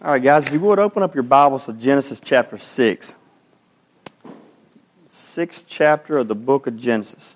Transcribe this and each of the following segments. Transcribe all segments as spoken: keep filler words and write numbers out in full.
All right, guys, if you would open up your Bibles to Genesis chapter six. Sixth chapter of the book of Genesis.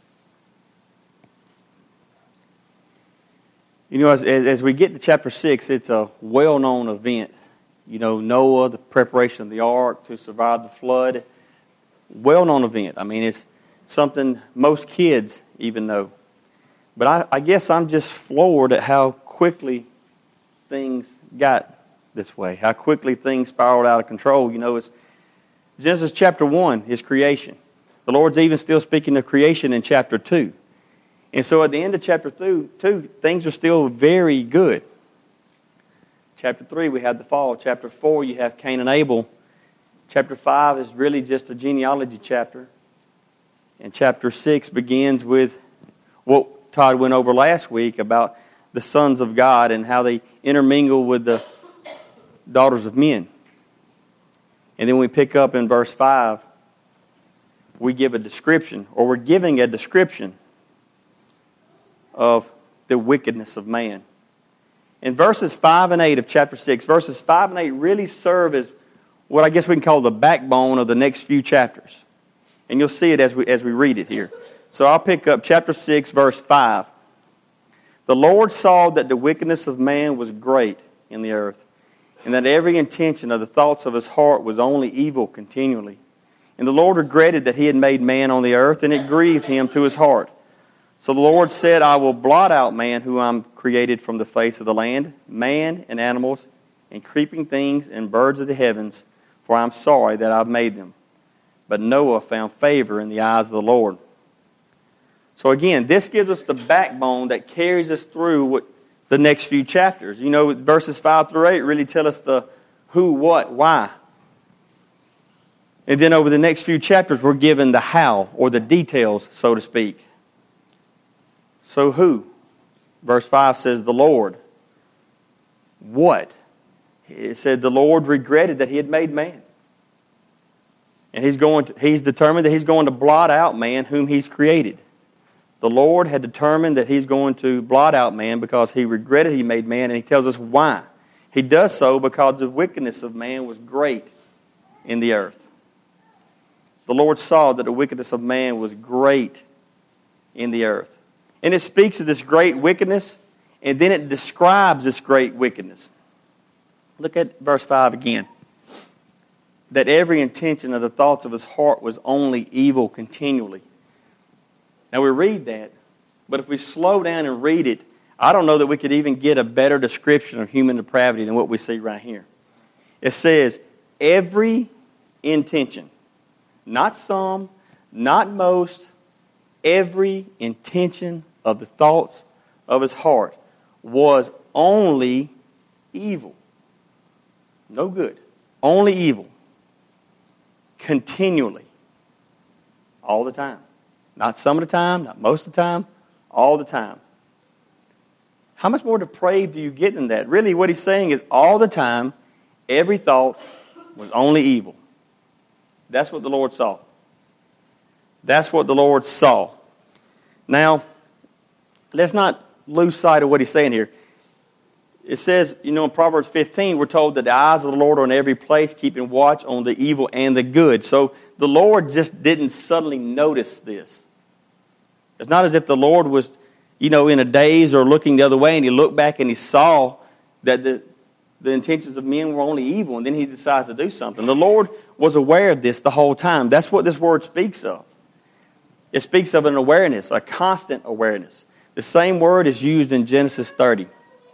You know, as, as, as we get to chapter six, it's a well-known event. You know, Noah, the preparation of the ark to survive the flood. Well-known event. I mean, it's something most kids even know. But I, I guess I'm just floored at how quickly things got this way, how quickly things spiraled out of control. You know, it's Genesis chapter one is creation. The Lord's even still speaking of creation in chapter two. And so at the end of chapter two, two things are still very good. Chapter three, we have the fall. Chapter four, you have Cain and Abel. Chapter five is really just a genealogy chapter. And chapter six begins with what Todd went over last week about the sons of God and how they intermingle with the daughters of men. And then we pick up in verse five, we give a description, or we're giving a description of the wickedness of man. In verses five and eight of chapter six, verses five and eight really serve as what I guess we can call the backbone of the next few chapters. And you'll see it as we as we read it here. So I'll pick up chapter six, verse five. The Lord saw that the wickedness of man was great in the earth, and that every intention of the thoughts of his heart was only evil continually. And the Lord regretted that he had made man on the earth, and it grieved him to his heart. So the Lord said, I will blot out man whom I am created from the face of the land, man and animals, and creeping things and birds of the heavens, for I am sorry that I have made them. But Noah found favor in the eyes of the Lord. So again, this gives us the backbone that carries us through what the next few chapters. You know, verses five through eight really tell us the who, what, why. And then over the next few chapters, we're given the how, or the details, so to speak. So who? Verse five says the Lord. What? It said the Lord regretted that he had made man. And he's going to, he's determined that he's going to blot out man whom he's created. The Lord had determined that he's going to blot out man because he regretted he made man, and he tells us why. He does so because the wickedness of man was great in the earth. The Lord saw that the wickedness of man was great in the earth. And it speaks of this great wickedness, and then it describes this great wickedness. Look at verse five again. That every intention of the thoughts of his heart was only evil continually. Now we read that, but if we slow down and read it, I don't know that we could even get a better description of human depravity than what we see right here. It says, every intention, not some, not most, every intention of the thoughts of his heart was only evil. No good. Only evil. Continually. All the time. Not some of the time, not most of the time, all the time. How much more depraved do you get than that? Really, what he's saying is all the time, every thought was only evil. That's what the Lord saw. That's what the Lord saw. Now, let's not lose sight of what he's saying here. It says, you know, in Proverbs fifteen, we're told that the eyes of the Lord are in every place, keeping watch on the evil and the good. So the Lord just didn't suddenly notice this. It's not as if the Lord was, you know, in a daze or looking the other way, and he looked back and he saw that the, the intentions of men were only evil, and then he decides to do something. The Lord was aware of this the whole time. That's what this word speaks of. It speaks of an awareness, a constant awareness. The same word is used in Genesis thirty.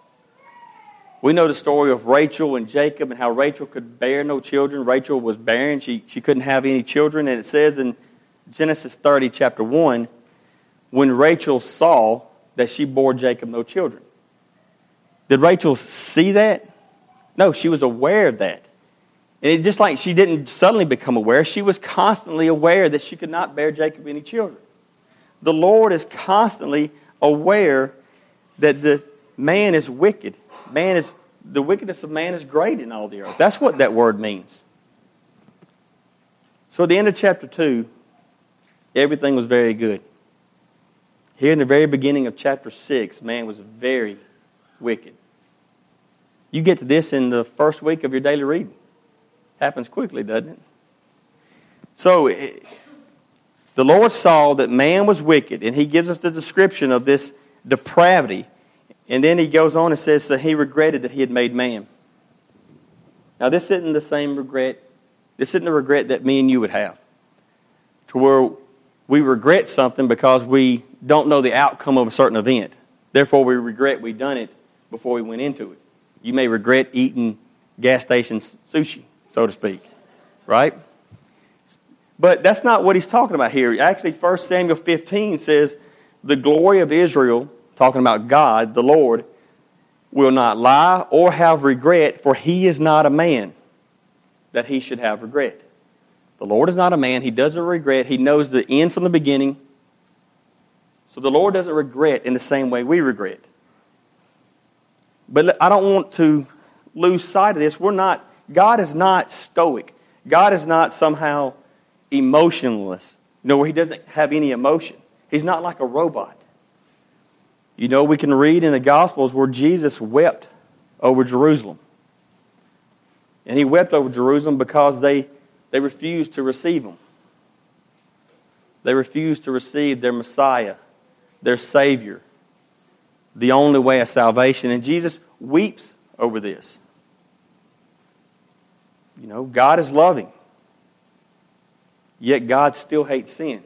We know the story of Rachel and Jacob and how Rachel could bear no children. Rachel was barren. She, she couldn't have any children. And it says in Genesis thirty, chapter one, when Rachel saw that she bore Jacob no children. Did Rachel see that? No, she was aware of that. And it, just like she didn't suddenly become aware, she was constantly aware that she could not bear Jacob any children. The Lord is constantly aware that the man is wicked. Man is the wickedness of man is great in all the earth. That's what that word means. So at the end of chapter two, everything was very good. Here in the very beginning of chapter six, man was very wicked. You get to this in the first week of your daily reading. Happens quickly, doesn't it? So, it, the Lord saw that man was wicked, and He gives us the description of this depravity. And then He goes on and says that He regretted that He had made man. Now, this isn't the same regret. This isn't the regret that me and you would have. To where we regret something because we don't know the outcome of a certain event. Therefore, we regret we done it before we went into it. You may regret eating gas station sushi, so to speak. Right? But that's not what he's talking about here. Actually, First Samuel fifteen says, the glory of Israel, talking about God, the Lord, will not lie or have regret, for He is not a man that He should have regret. The Lord is not a man. He doesn't regret. He knows the end from the beginning. So the Lord doesn't regret in the same way we regret. But I don't want to lose sight of this. We're not, God is not stoic. God is not somehow emotionless. You know, where He doesn't have any emotion. He's not like a robot. You know, we can read in the Gospels where Jesus wept over Jerusalem. And He wept over Jerusalem because they, they refused to receive Him. They refused to receive their Messiah, their Savior, the only way of salvation. And Jesus weeps over this. You know, God is loving. Yet God still hates sin.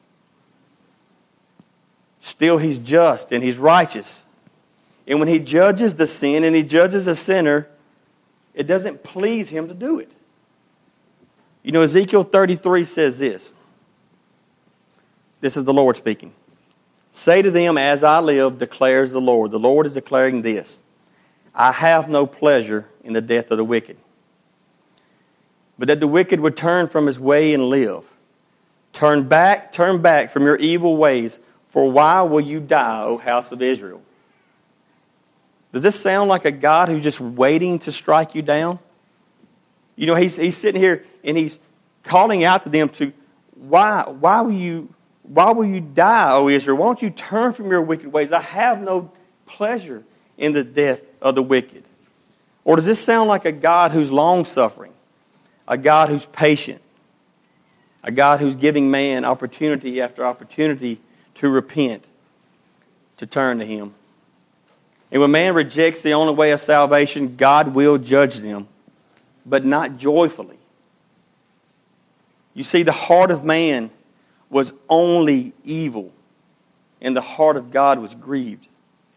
Still He's just and He's righteous. And when He judges the sin and He judges the sinner, it doesn't please Him to do it. You know, Ezekiel thirty-three says this. This is the Lord speaking. Say to them, as I live, declares the Lord. The Lord is declaring this. I have no pleasure in the death of the wicked, but that the wicked would turn from his way and live. Turn back, turn back from your evil ways, for why will you die, O house of Israel? Does this sound like a God who's just waiting to strike you down? You know, he's, he's sitting here and He's calling out to them to, why, why will you, why will you die, O Israel? Why don't you turn from your wicked ways? I have no pleasure in the death of the wicked. Or does this sound like a God who's long-suffering? A God who's patient? A God who's giving man opportunity after opportunity to repent, to turn to Him? And when man rejects the only way of salvation, God will judge them, but not joyfully. You see, the heart of man was only evil, and the heart of God was grieved.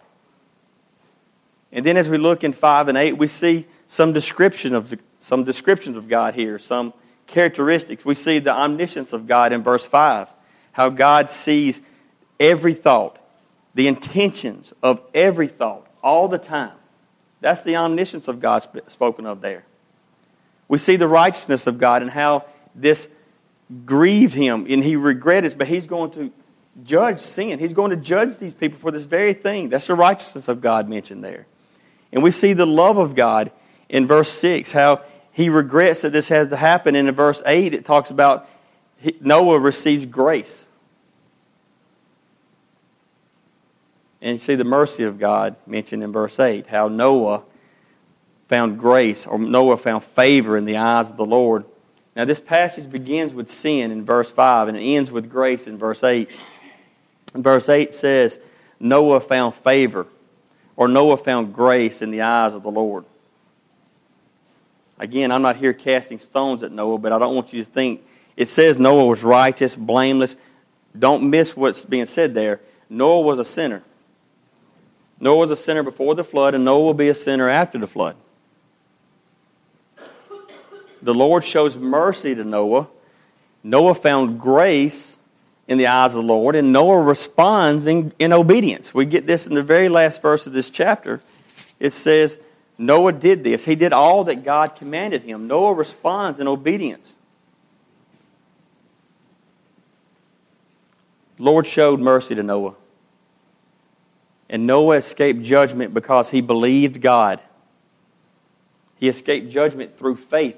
And then as we look in five and eight, we see some description of the, some descriptions of God here, some characteristics. We see the omniscience of God in verse five, how God sees every thought, the intentions of every thought, all the time. That's the omniscience of God spoken of there. We see the righteousness of God and how this grieved Him, and He regretted it, but He's going to judge sin. He's going to judge these people for this very thing. That's the righteousness of God mentioned there. And we see the love of God in verse six, how He regrets that this has to happen. And in verse eight, it talks about Noah receives grace. And you see the mercy of God mentioned in verse eight, how Noah found grace, or Noah found favor in the eyes of the Lord. Now this passage begins with sin in verse five, and it ends with grace in verse eight. And verse eight says, Noah found favor, or Noah found grace in the eyes of the Lord. Again, I'm not here casting stones at Noah, but I don't want you to think, it says Noah was righteous, blameless. Don't miss what's being said there. Noah was a sinner. Noah was a sinner before the flood, and Noah will be a sinner after the flood. The Lord shows mercy to Noah. Noah found grace in the eyes of the Lord, and Noah responds in, in obedience. We get this in the very last verse of this chapter. It says, Noah did this. He did all that God commanded him. Noah responds in obedience. The Lord showed mercy to Noah. And Noah escaped judgment because he believed God. He escaped judgment through faith.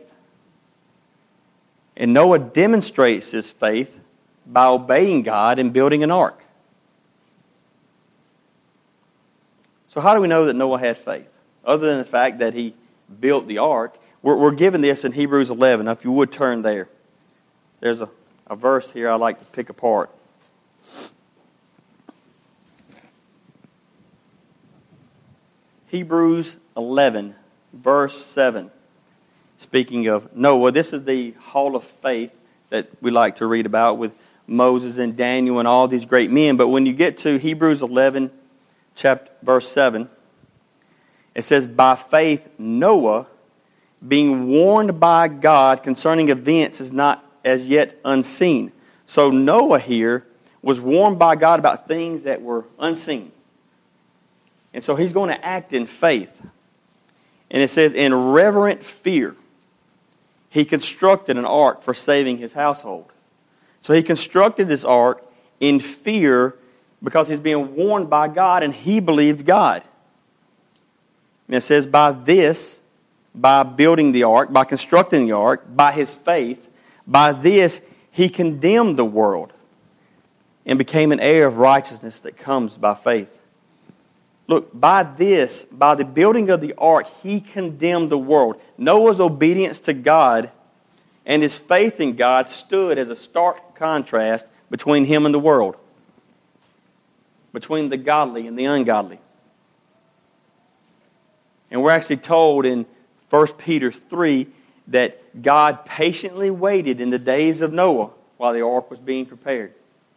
And Noah demonstrates his faith by obeying God and building an ark. So how do we know that Noah had faith? other than the fact that he built the ark. We're, we're given this in Hebrews eleven. Now, if you would turn there. There's a, a verse here I like to pick apart. Hebrews eleven, verse seven. Speaking of Noah, this is the hall of faith that we like to read about with Moses and Daniel and all these great men. But when you get to Hebrews eleven, chapter, verse seven, it says, by faith Noah, being warned by God concerning events is not as yet unseen. So Noah here was warned by God about things that were unseen. And so he's going to act in faith. And it says, in reverent fear, he constructed an ark for saving his household. So he constructed this ark in fear because he's being warned by God and he believed God. And it says, by this, by building the ark, by constructing the ark, by his faith, by this he condemned the world and became an heir of righteousness that comes by faith. Look, by this, by the building of the ark, he condemned the world. Noah's obedience to God and his faith in God stood as a stark contrast between him and the world, between the godly and the ungodly. And we're actually told in First Peter three that God patiently waited in the days of Noah while the ark was being prepared.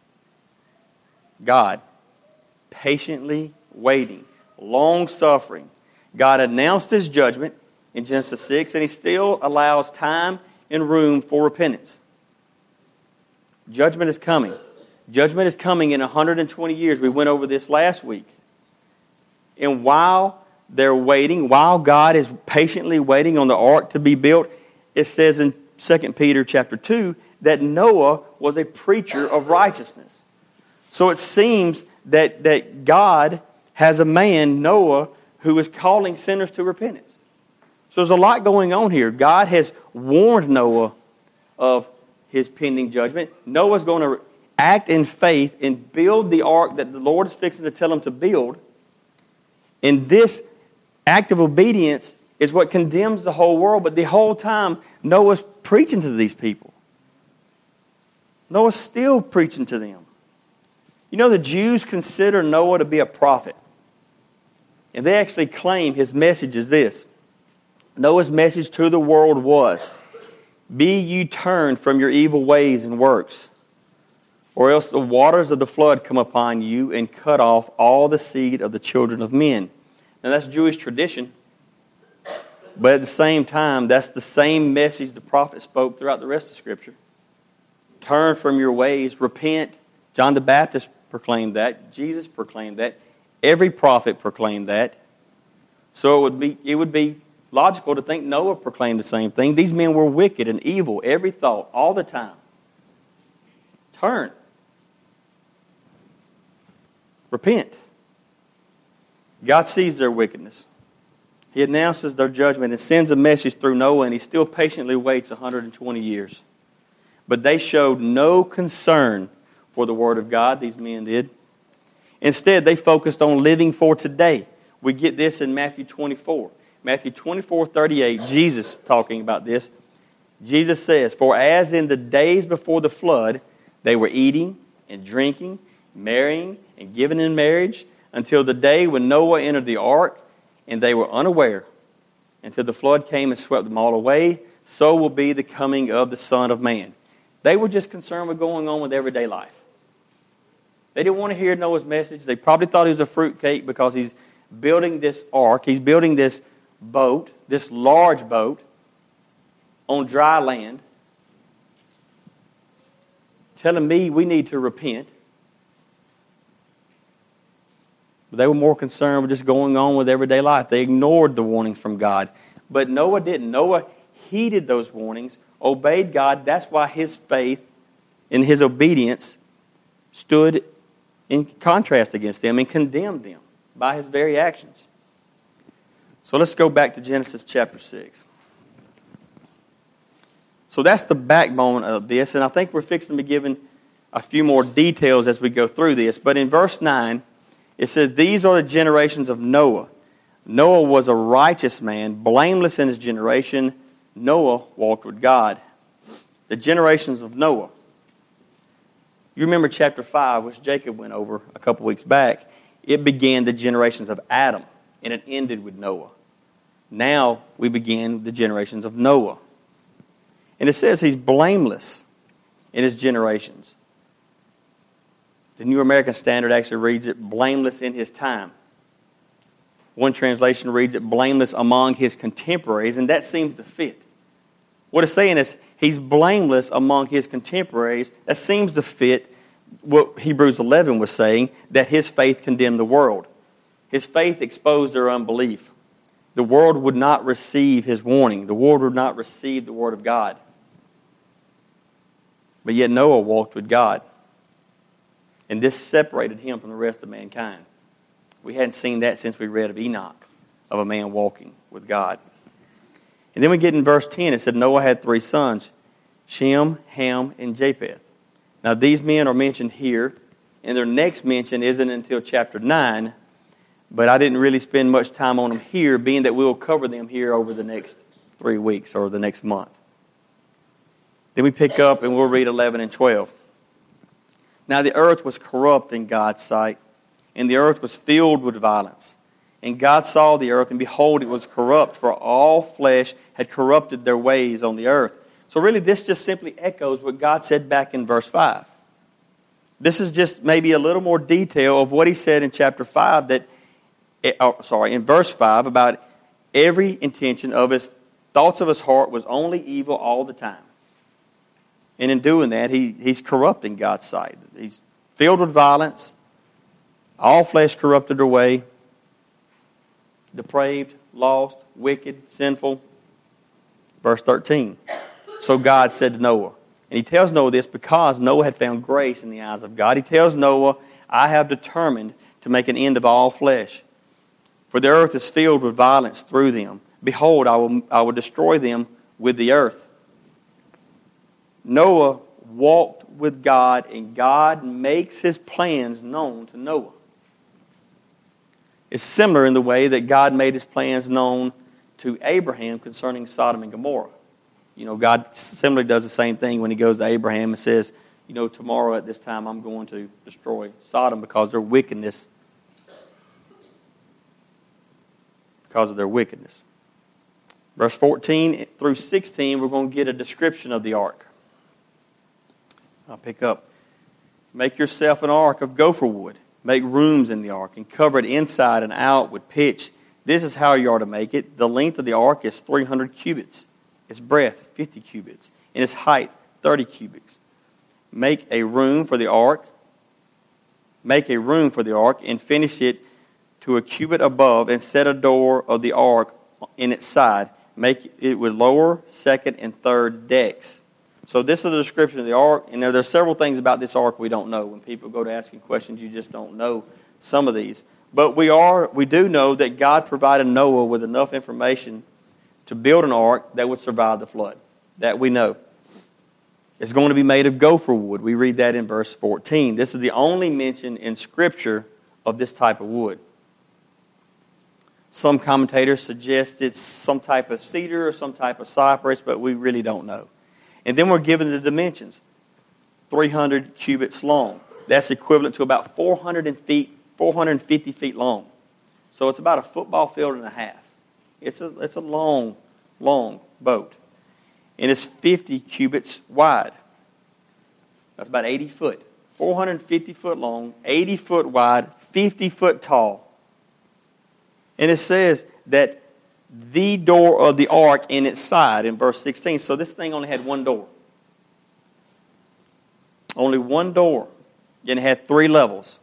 God patiently waiting, long-suffering. God announced his judgment in Genesis six, and he still allows time and room for repentance. Judgment is coming. Judgment is coming in one hundred twenty years. We went over this last week. And while they're waiting, while God is patiently waiting on the ark to be built, it says in Second Peter chapter two that Noah was a preacher of righteousness. So it seems that, that God has a man, Noah, who is calling sinners to repentance. So there's a lot going on here. God has warned Noah of his pending judgment. Noah's going to act in faith and build the ark that the Lord is fixing to tell him to build. And this act of obedience is what condemns the whole world. But the whole time, Noah's preaching to these people. Noah's still preaching to them. You know, the Jews consider Noah to be a prophet. And they actually claim his message is this. Noah's message to the world was, be you turned from your evil ways and works, or else the waters of the flood come upon you and cut off all the seed of the children of men. Now that's Jewish tradition. But at the same time, that's the same message the prophet spoke throughout the rest of Scripture. Turn from your ways, repent. John the Baptist proclaimed that. Jesus proclaimed that. Every prophet proclaimed that. So it would be it would be logical to think Noah proclaimed the same thing. These men were wicked and evil, every thought, all the time. Turn. Repent. God sees their wickedness. He announces their judgment and sends a message through Noah, and he still patiently waits one hundred twenty years. But they showed no concern for the Word of God, these men did. Instead, they focused on living for today. We get this in Matthew twenty-four. Matthew twenty-four thirty-eight, Jesus talking about this. Jesus says, for as in the days before the flood, they were eating and drinking, marrying and giving in marriage, until the day when Noah entered the ark, and they were unaware, until the flood came and swept them all away, so will be the coming of the Son of Man. They were just concerned with going on with everyday life. They didn't want to hear Noah's message. They probably thought he was a fruitcake because he's building this ark. He's building this boat, this large boat, on dry land, telling me we need to repent. But they were more concerned with just going on with everyday life. They ignored the warnings from God. But Noah didn't. Noah heeded those warnings, obeyed God. That's why his faith and his obedience stood in contrast against them and condemned them by his very actions. So let's go back to Genesis chapter six. So that's the backbone of this, and I think we're fixing to be given a few more details as we go through this. But in verse nine, it says, these are the generations of Noah. Noah was a righteous man, blameless in his generation. Noah walked with God. The generations of Noah. You remember chapter five, which Jacob went over a couple weeks back. It began the generations of Adam, and it ended with Noah. Now we begin the generations of Noah. And it says he's blameless in his generations. The New American Standard actually reads it, blameless in his time. One translation reads it, blameless among his contemporaries, and that seems to fit. What it's saying is, he's blameless among his contemporaries. That seems to fit what Hebrews eleven was saying, that his faith condemned the world. His faith exposed their unbelief. The world would not receive his warning. The world would not receive the word of God. But yet Noah walked with God. And this separated him from the rest of mankind. We hadn't seen that since we read of Enoch, of a man walking with God. And then we get in verse ten, it said Noah had three sons, Shem, Ham, and Japheth. Now these men are mentioned here, and their next mention isn't until chapter nine, but I didn't really spend much time on them here, being that we'll cover them here over the next three weeks or the next month. Then we pick up and we'll read eleven and twelve. Now the earth was corrupt in God's sight, and the earth was filled with violence. And God saw the earth, and behold, it was corrupt, for all flesh had corrupted their ways on the earth. So really, this just simply echoes what God said back in verse five. This is just maybe a little more detail of what he said in chapter five, that, oh, sorry, in verse five, about every intention of his thoughts of his heart was only evil all the time. And in doing that, he, he's corrupt in God's sight. He's filled with violence. All flesh corrupted their way. Depraved, lost, wicked, sinful. Verse thirteen. So God said to Noah, and he tells Noah this because Noah had found grace in the eyes of God. He tells Noah, I have determined to make an end of all flesh. For the earth is filled with violence through them. Behold, I will, I will destroy them with the earth. Noah walked with God, and God makes his plans known to Noah. It's similar in the way that God made his plans known to Abraham concerning Sodom and Gomorrah. You know, God similarly does the same thing when he goes to Abraham and says, you know, tomorrow at this time I'm going to destroy Sodom because of their wickedness. Because of their wickedness. Verse fourteen through sixteen, we're going to get a description of the ark. I'll pick up. Make yourself an ark of gopher wood. Make rooms in the ark and cover it inside and out with pitch. This is how you are to make it. The length of the ark is three hundred cubits. Its breadth, fifty cubits. And its height, thirty cubits. Make a room for the ark. Make a room for the ark and finish it to a cubit above and set a door of the ark in its side. Make it with lower, second, and third decks. So this is a description of the ark. And there, there are several things about this ark we don't know. When people go to asking questions, you just don't know some of these. But we are, we do know that God provided Noah with enough information to build an ark that would survive the flood. That we know. It's going to be made of gopher wood. We read that in verse fourteen. This is the only mention in Scripture of this type of wood. Some commentators suggest it's some type of cedar or some type of cypress, but we really don't know. And then we're given the dimensions. three hundred cubits long. That's equivalent to about four hundred feet, four hundred fifty feet long. So it's about a football field and a half. It's a, it's a long, long boat. And it's fifty cubits wide. That's about eighty foot. four hundred fifty foot long, eighty foot wide, fifty foot tall. And it says that the door of the ark in its side in verse sixteen. So this thing only had one door. Only one door. And it had three levels.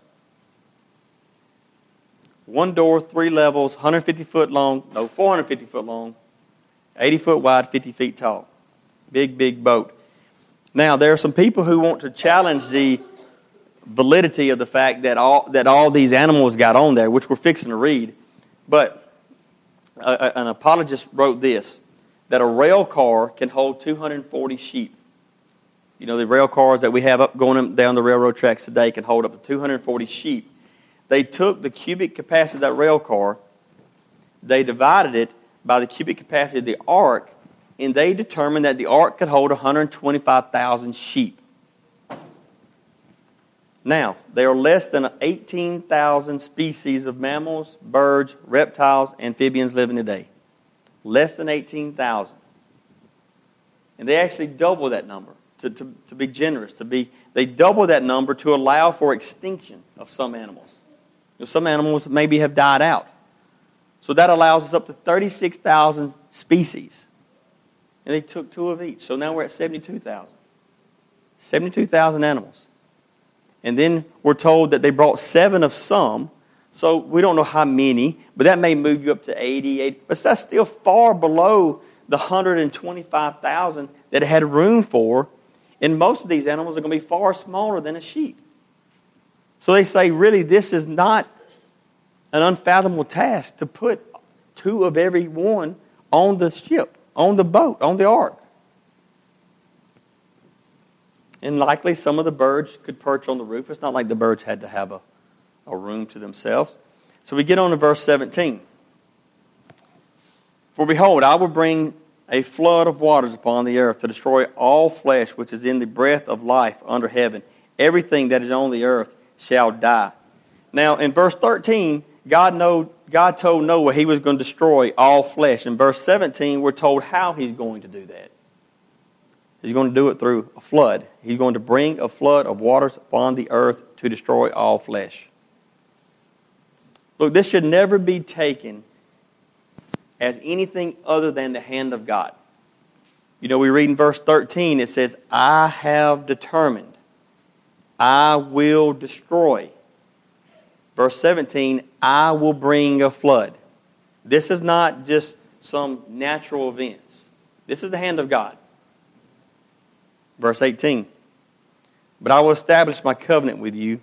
One door, three levels, one hundred fifty foot long, no, four hundred fifty foot long, eighty foot wide, fifty feet tall. Big, big boat. Now, there are some people who want to challenge the validity of the fact that all that all these animals got on there, which we're fixing to read. But a, an apologist wrote this, that a rail car can hold two hundred forty sheep. You know, the rail cars that we have up going down the railroad tracks today can hold up to two hundred forty sheep. They took the cubic capacity of that rail car, they divided it by the cubic capacity of the ark, and they determined that the ark could hold one hundred twenty-five thousand sheep. Now, there are less than eighteen thousand species of mammals, birds, reptiles, amphibians living today. Less than eighteen thousand. And they actually double that number, to, to, to be generous. to be. They double that number to allow for extinction of some animals. You know, some animals maybe have died out. So that allows us up to thirty-six thousand species. And they took two of each. So now we're at seventy-two thousand. seventy-two thousand animals. And then we're told that they brought seven of some. So we don't know how many, but that may move you up to eighty, eighty. But that's still far below the one hundred twenty-five thousand that it had room for. And most of these animals are going to be far smaller than a sheep. So they say, really, this is not an unfathomable task to put two of every one on the ship, on the boat, on the ark. And likely some of the birds could perch on the roof. It's not like the birds had to have a, a room to themselves. So we get on to verse seventeen. For behold, I will bring a flood of waters upon the earth to destroy all flesh which is in the breath of life under heaven. Everything that is on the earth shall die. Now in verse thirteen, God know, God told Noah he was going to destroy all flesh. In verse seventeen, we're told how he's going to do that. He's going to do it through a flood. He's going to bring a flood of waters upon the earth to destroy all flesh. Look, this should never be taken as anything other than the hand of God. You know, we read in verse thirteen, it says, I have determined, I will destroy. Verse seventeen, I will bring a flood. This is not just some natural events. This is the hand of God. Verse eighteen, but I will establish my covenant with you.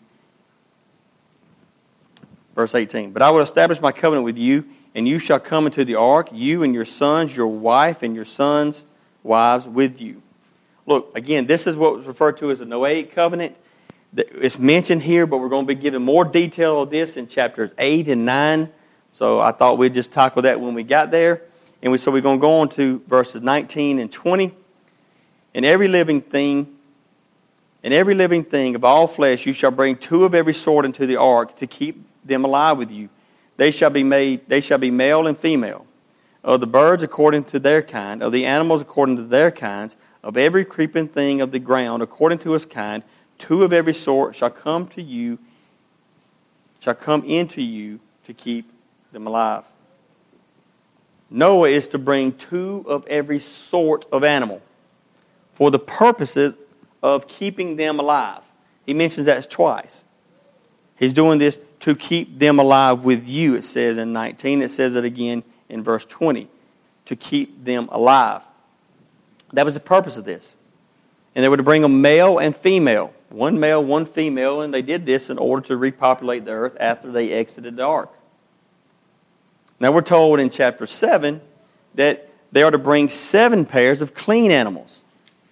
Verse eighteen, but I will establish my covenant with you, and you shall come into the ark, you and your sons, your wife, and your sons' wives with you. Look, again, this is what was referred to as the Noahic covenant. It's mentioned here, but we're going to be given more detail of this in chapters eight and nine. So I thought we'd just tackle that when we got there. And we, so we're going to go on to verses nineteen and twenty. And every living thing, and every living thing of all flesh, you shall bring two of every sort into the ark to keep them alive with you. They shall be made, they shall be male and female. Of the birds according to their kind, of the animals according to their kinds, of every creeping thing of the ground according to its kind, two of every sort shall come to you, shall come into you to keep them alive. Noah is to bring two of every sort of animal for the purposes of keeping them alive. He mentions that twice. He's doing this to keep them alive with you, it says in nineteen. It says it again in verse twenty. To keep them alive. That was the purpose of this. And they were to bring a male and female. One male, one female, and they did this in order to repopulate the earth after they exited the ark. Now we're told in chapter seven that they are to bring seven pairs of clean animals.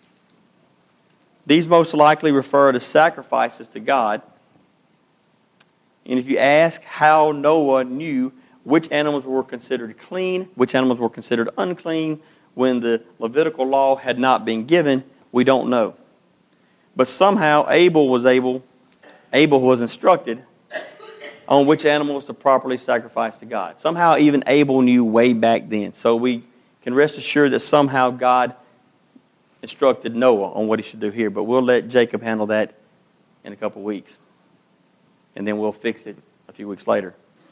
These most likely refer to sacrifices to God. And if you ask how Noah knew which animals were considered clean, which animals were considered unclean, when the Levitical law had not been given, we don't know. But somehow Abel was able, Abel was instructed on which animals to properly sacrifice to God. Somehow even Abel knew way back then. So we can rest assured that somehow God instructed Noah on what he should do here. But we'll let Jacob handle that in a couple weeks. And then we'll fix it a few weeks later.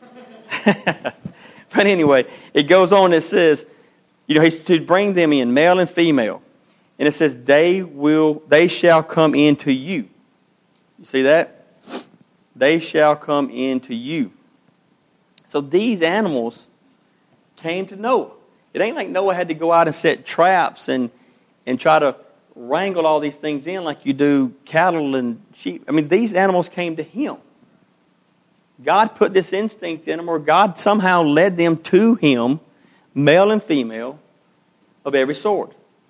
But anyway, it goes on, it says, you know, he's to bring them in, male and female. And it says, they will, they shall come into you. You see that? They shall come into you. So these animals came to Noah. It ain't like Noah had to go out and set traps and, and try to wrangle all these things in like you do cattle and sheep. I mean, these animals came to him. God put this instinct in them, or God somehow led them to him, male and female, of every sort.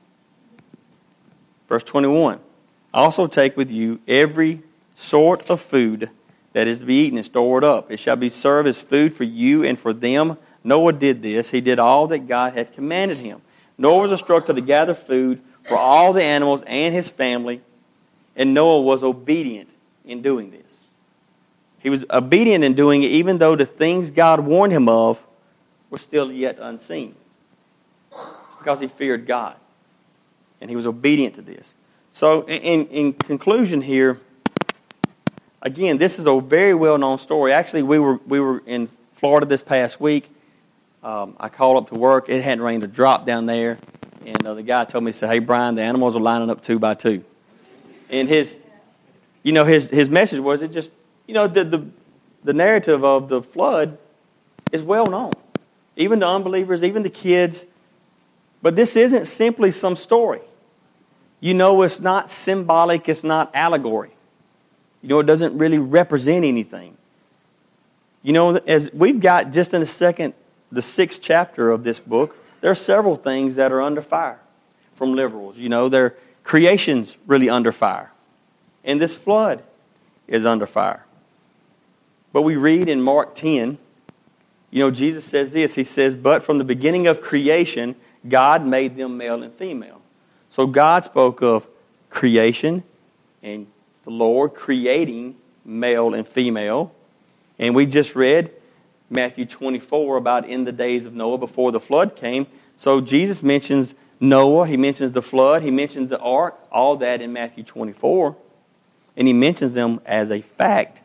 Verse twenty-one, also take with you every sort of food that is to be eaten and stored up. It shall be served as food for you and for them. Noah did this. He did all that God had commanded him. Noah was instructed to gather food for all the animals and his family, and Noah was obedient in doing this. He was obedient in doing it even though the things God warned him of were still yet unseen. It's because he feared God, and he was obedient to this. So in, in conclusion here, again, this is a very well-known story. Actually, we were we were in Florida this past week. Um, I called up to work. It hadn't rained a drop down there. And uh, the guy told me, he said, hey, Brian, the animals are lining up two by two. And his, you know, his, his message was, it just, you know, the, the, the narrative of the flood is well known. Even to unbelievers, even to kids. But this isn't simply some story. You know, it's not symbolic. It's not allegory. You know, it doesn't really represent anything. You know, as we've got just in a second, the sixth chapter of this book, there are several things that are under fire from liberals. You know, their creation's really under fire. And this flood is under fire. But we read in Mark ten, you know, Jesus says this. He says, but from the beginning of creation, God made them male and female. So God spoke of creation and the Lord creating male and female. And we just read Matthew twenty-four about in the days of Noah before the flood came. So Jesus mentions Noah, he mentions the flood, he mentions the ark, all that in Matthew twenty-four. And he mentions them as a fact.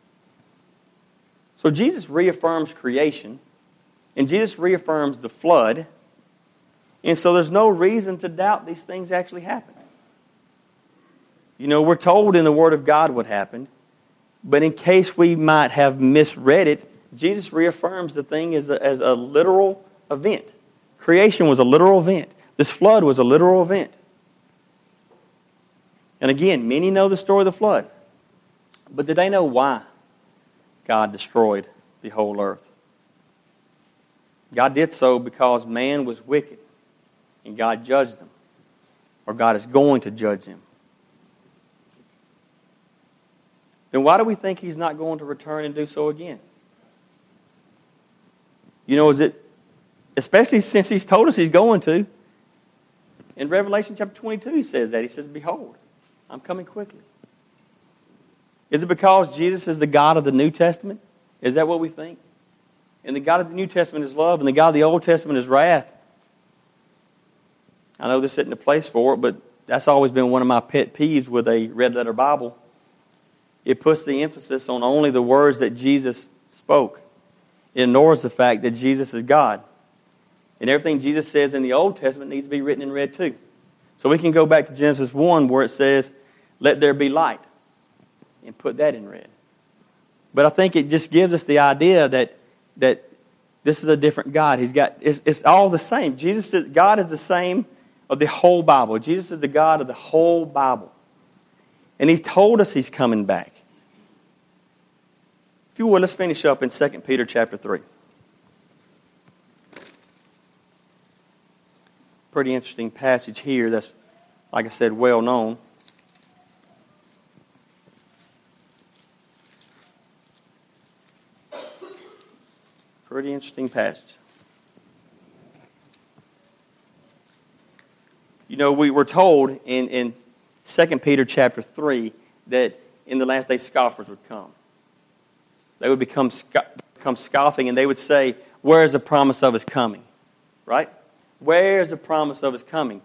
So Jesus reaffirms creation, and Jesus reaffirms the flood. And so there's no reason to doubt these things actually happened. You know, we're told in the Word of God what happened, but in case we might have misread it, Jesus reaffirms the thing as a, as a literal event. Creation was a literal event. This flood was a literal event. And again, many know the story of the flood. But did they know why God destroyed the whole earth? God did so because man was wicked, and God judged them, or God is going to judge them. Then why do we think He's not going to return and do so again? You know, is it, especially since He's told us He's going to. In Revelation chapter twenty-two, He says that. He says, behold, I'm coming quickly. Is it because Jesus is the God of the New Testament? Is that what we think? And the God of the New Testament is love, and the God of the Old Testament is wrath. I know this isn't a place for it, but that's always been one of my pet peeves with a red letter Bible. It puts the emphasis on only the words that Jesus spoke. It ignores the fact that Jesus is God. And everything Jesus says in the Old Testament needs to be written in red too. So we can go back to Genesis one where it says, let there be light, and put that in red. But I think it just gives us the idea that that this is a different God. He's got it's, it's all the same. Jesus is, God is the same of the whole Bible. Jesus is the God of the whole Bible. And He told us He's coming back. If you would, let's finish up in Second Peter chapter three. Pretty interesting passage here that's, like I said, well known. Pretty interesting passage. You know, we were told in, in Second Peter chapter three that in the last days scoffers would come. They would become, become scoffing, and they would say, where is the promise of His coming? Right? Where is the promise of His coming?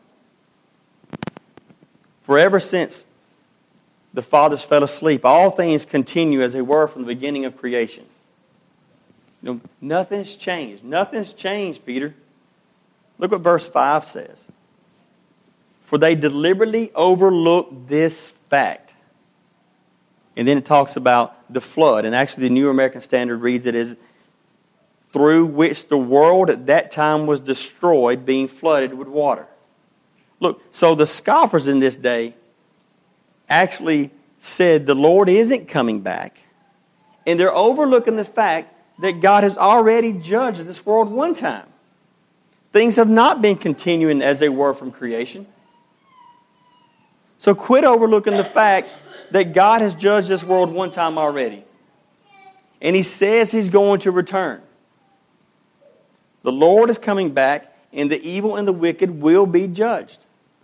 For ever since the fathers fell asleep, all things continue as they were from the beginning of creation. You know, nothing's changed. Nothing's changed, Peter. Look what verse five says. For they deliberately overlooked this fact. And then it talks about the flood. And actually the New American Standard reads it as through which the world at that time was destroyed, being flooded with water. Look, so the scoffers in this day actually said the Lord isn't coming back. And they're overlooking the fact that God has already judged this world one time. Things have not been continuing as they were from creation. So quit overlooking the fact that God has judged this world one time already. And He says He's going to return. The Lord is coming back, and the evil and the wicked will be judged.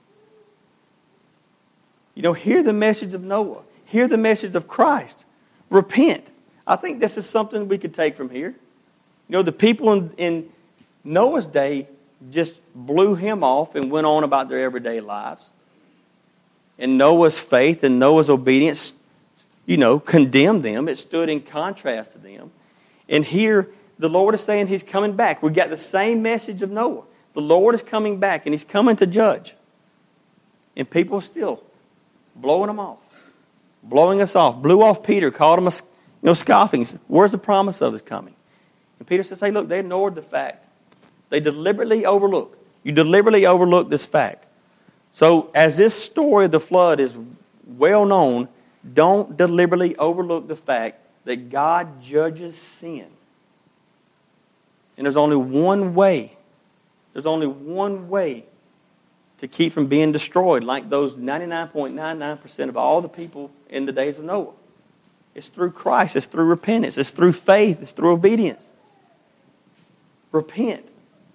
You know, hear the message of Noah. Hear the message of Christ. Repent. I think this is something we could take from here. You know, the people in, in Noah's day just blew him off and went on about their everyday lives. And Noah's faith and Noah's obedience, you know, condemned them. It stood in contrast to them. And here, the Lord is saying He's coming back. We got the same message of Noah. The Lord is coming back, and He's coming to judge. And people are still blowing them off. Blowing us off. Blew off Peter, called him a, you know, scoffing. Where's the promise of His coming? And Peter says, hey, look, they ignored the fact. They deliberately overlooked. You deliberately overlooked this fact. So as this story of the flood is well known, don't deliberately overlook the fact that God judges sin. And there's only one way. There's only one way to keep from being destroyed, like those ninety-nine point nine nine percent of all the people in the days of Noah. It's through Christ. It's through repentance. It's through faith. It's through obedience. Repent.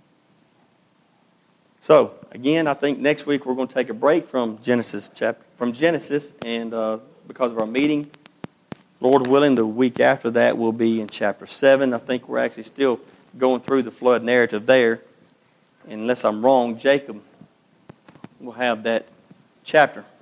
So, again, I think next week we're going to take a break from Genesis chapter, from Genesis, and uh, because of our meeting, Lord willing, the week after that will be in chapter seven. I think we're actually still going through the flood narrative there. Unless I'm wrong, Jacob will have that chapter.